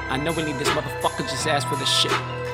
I know we need this motherfucker, just ask for the shit.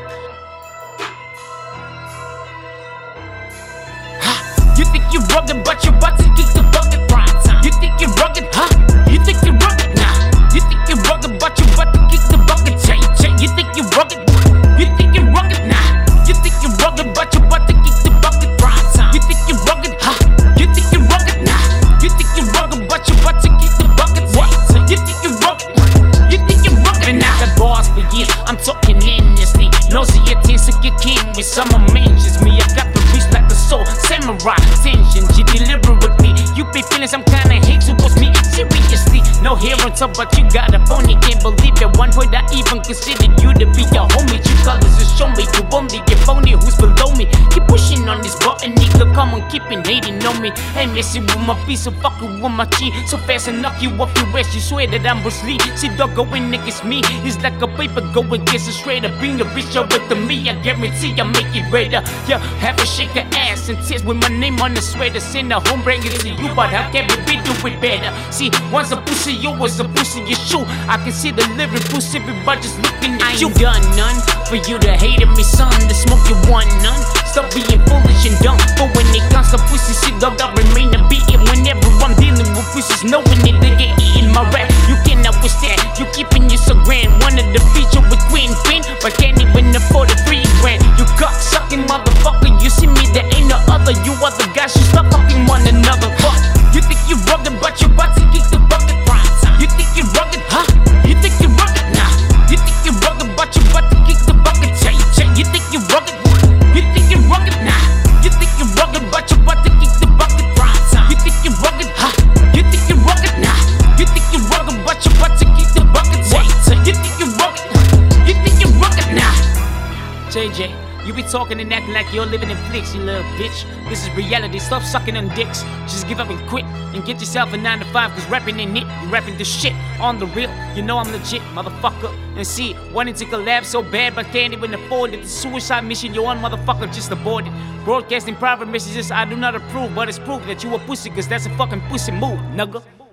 Ha! You think you're rugged, but you're about to kick the bucket prime time. You think you're rugged, huh? You think you're rugged, nah. You think you're rugged, but you're about to kick the bucket. You think you're rugged, you think you're rugged, nah. You think you're rugged, but you're about to kick the bucket prime time. You think you're rugged, huh? You think you're rugged, nah. You think you're rugged, but you're about to kick the bucket. You think you're rugged, you think you're rugged, and I got bars for years. I'm talking endlessly. Nosy attempts to get king with some mentions me. I got the reach like the soul samurai tension. You deliver with me. You be feeling some kind of hate towards me. Seriously, no hair on top, but you got a phony. Can't believe at one point I even considered you to be your homie. You colors to show me you only get phony. Who's below me? Keep pushing on this button, nigga. Come on, keeping hating on me. Ain't messing with my piece, so fucking with my G. So fast and knock you off your ass. You swear that I'm Bruce Lee. See, dog going against me. It's like a paper going against a straight up. Being a bitch over to me, I guarantee I make it better. Yeah, have a shake her ass and tears with my name on the sweater. Send a home, bring it to you, but how can we do it better? See, once a pussy, you was a pussy, you shoe. I can see the living pussy, everybody just looking at you. I ain't done none for you to hate me, son. The smoke you want none. Stop being foolish and dumb. But when it comes to pussy shit, dog, I remain a beating. Whenever I'm dealing with pussies, knowing it, they get eating my rap. You cannot withstand. You keeping you so grand. One of the feature with Queen Pin, but can't even afford a $3 grand. You cock-sucking motherfucker. You see me, there ain't no other. You other guys, you stop fucking one another. Fuck. You think you're rugged, but you're about to kick the bucket prime time. You think you're rugged, huh? You think you're rugged, nah. You think you're rugged, but you're about to kick the bucket. You think you're rugged, you think you're rugged, nah. You think you're rugged, but you're about to kick the bucket prime time. You think you're rugged, huh? You think you're rugged, nah. You think you're rugged, but you're about to kick the bucket. You think you're rugged, you think you're rugged, nah. JJ, you be talking and acting like you're living in flicks, you little bitch. This is reality, stop sucking on dicks. Just give up and quit, and get yourself a 9 to 5, cause rapping ain't it. You rapping this shit on the real, you know I'm legit, motherfucker. And see, wanting to collab so bad, but can't even afford it. The suicide mission you're on, motherfucker, just aborted. Broadcasting private messages I do not approve, but it's proof that you a pussy, cause that's a fucking pussy move, nigga.